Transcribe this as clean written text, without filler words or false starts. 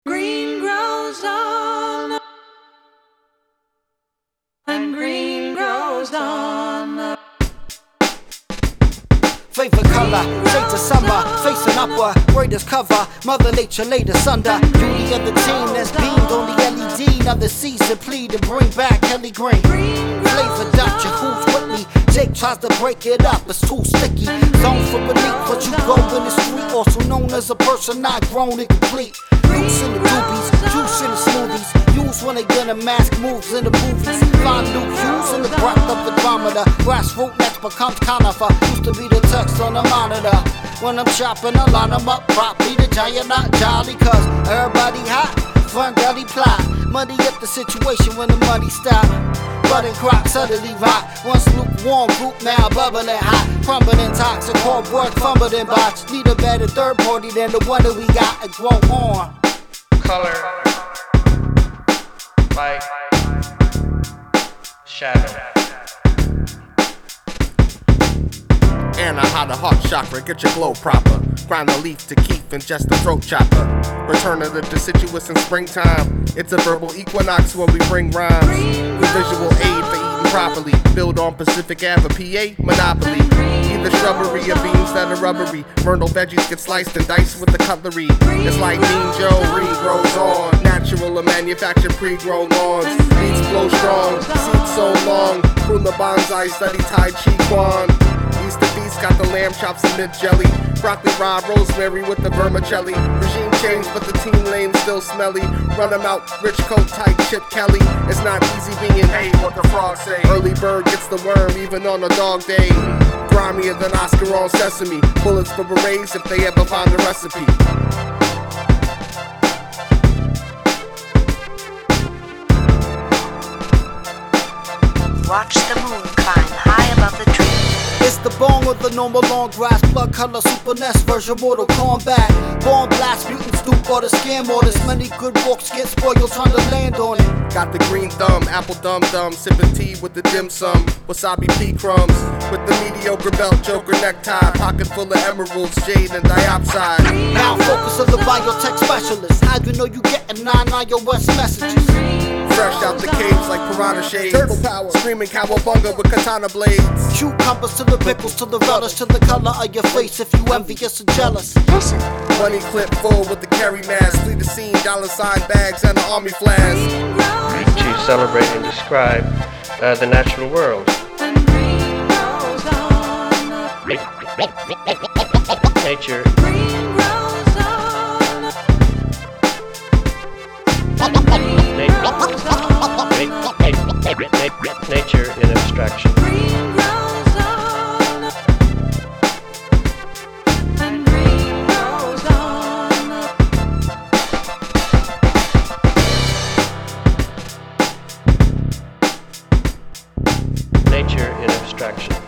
Green grows on, and green grows on. Favorite color, shades of summer, facing upward, greatest cover, Mother Nature laid asunder. Beauty of the team that's beamed on the LED. Another season plead to bring back Kelly Green. Flavor Dutch, who's with me? Jake tries to break it up, it's too sticky. Zone for beneath, but you go in the street, also known as a person not grown and complete. Loose in the doobies, juice in the smoothies. Use when they get a mask moves in the movies. Find new cues in the breath of the barometer. Grassroots next becomes conifer. Used to be the text on the monitor. When I'm shopping, I line them up properly. The giant not jolly, cause everybody hot. Front gully plot. Muddy up the situation when the money stop. Budding crock suddenly rot. Once lukewarm group now bubbling hot. Crumbling toxic, hard work, fumbling box. Need a better third party than the one that we got and grow on. Color, light, shadow. Anna, how the heart chakra, get your glow proper. Grind the leaf to keep and just the throat chopper. Return of the deciduous in springtime. It's a verbal equinox when we bring rhymes. With visual aid for eating properly. Build on Pacific Ave, PA, monopoly. Either shrubbery or beans that are rubbery. Myrtle veggies get sliced and diced with the cutlery. It's like Mean Joe, regrows on. Natural or manufactured pre-grown lawns. Leaves flow strong, seeds so long. Prune the bonsai, study Tai Chi Quan. Easter feast got the lamb chops and mint jelly. Broccoli raw rosemary with the vermicelli. Regime change but the teen lane still smelly. Run them out, rich coat, tight Chip Kelly. It's not easy being hey, what the frog say. Early bird gets the worm even on a dog day. Grimier than Oscar on Sesame. Bullets for berets if they ever find the recipe. Watch the moon climb high above the trees. It's the bone with the normal long grass, blood color, Super NES version, Mortal Kombat. Bomb blast, mutants dupe or the scam orders. Many good walks get spoiled trying to land on it. Got the green thumb, apple dum-dum, sipping tea with the dim sum. Wasabi pea crumbs, with the mediocre belt, joker necktie. Pocket full of emeralds, jade and diopside. Now focus of the biotech specialist. How you know you getting 9 iOS messages? Fresh out the caves like piranha shades. Turtle power, screaming cowabunga with katana blades. Cucumbers to the pickles, to the relish, to the color of your face if you envious or jealous. Listen. Money clip full with the carry mask. Flee the scene, $sign bags and the army flask. To celebrate and describe the natural world. Nature. Nature in abstraction. Nature in abstraction.